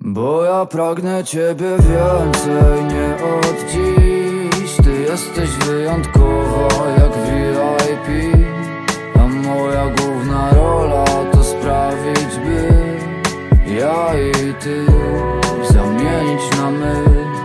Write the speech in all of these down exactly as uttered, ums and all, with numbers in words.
Bo ja pragnę ciebie więcej, nie od dziś. Ty jesteś wyjątkowa jak V I P, a moja główna rola to sprawić, by ja i ty zamienić na my.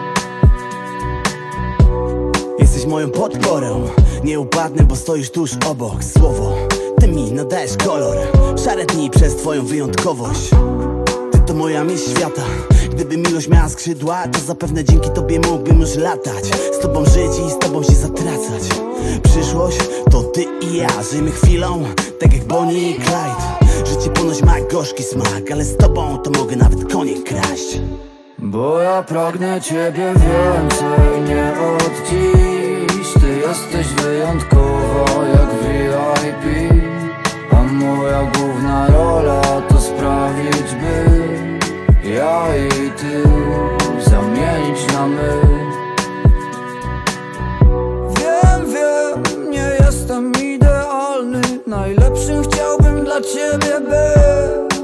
Jesteś moją podporą, nie upadnę, bo stoisz tuż obok. Słowo, ty mi nadajesz kolor, szare dni przez twoją wyjątkowość. Ty to moja myśl świata. Gdyby miłość miała skrzydła, to zapewne dzięki tobie mógłbym już latać, z tobą żyć i z tobą się zatracać. Przyszłość to ty i ja, żyjmy chwilą, tak jak Bonnie i Clyde. Życie ponoć ma gorzki smak, ale z tobą to mogę nawet konie kraść. Bo ja pragnę ciebie więcej, nie od dziś. Ty jesteś wyjątkowa jak V I P, a moja główna rola to sprawić, by ja i ty zamienić na my. Wiem, wiem, nie jestem idealny, najlepszym chciałbym dla ciebie być.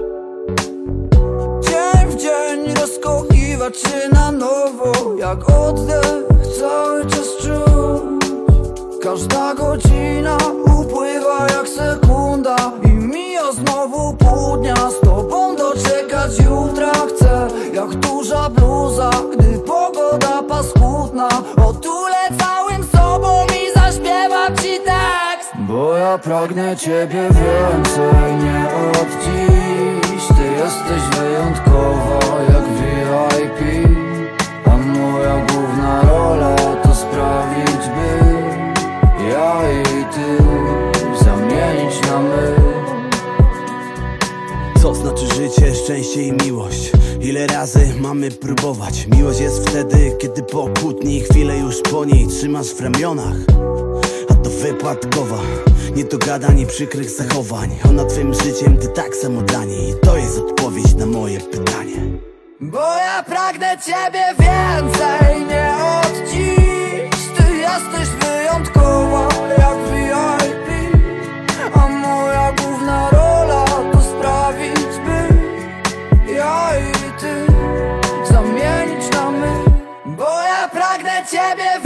Dzień w dzień rozkochiwać się na nowo, jak oddech cały czas czuć. Każda godzina upływa jak sekunda i mija znowu pół dnia. Z tobą doczekać jutra chcę, jak duża bluza, gdy pogoda paskudna. Otulę całym sobą i zaśpiewam ci tekst. Bo ja pragnę ciebie więcej, nie od dziś. Ty jesteś wyjątkowa jak V I P, a moja główna rola to sprawić, by ja i ty zamienić na my. Co znaczy życie, szczęście i miłość? Ile razy mamy próbować? Miłość jest wtedy, kiedy po kłótni chwilę już po niej trzymasz w ramionach. A to wypadkowa, nie do gadań, przykrych zachowań. Ona twym życiem, ty tak samo dla niej. I to jest odpowiedź na moje pytanie. Bo ja pragnę ciebie więcej, nie od dziś. Ty jesteś wyjątkowa jak V I P, a moja główna rola to sprawić, by ja i ty zamienić na my. Bo ja pragnę ciebie więcej.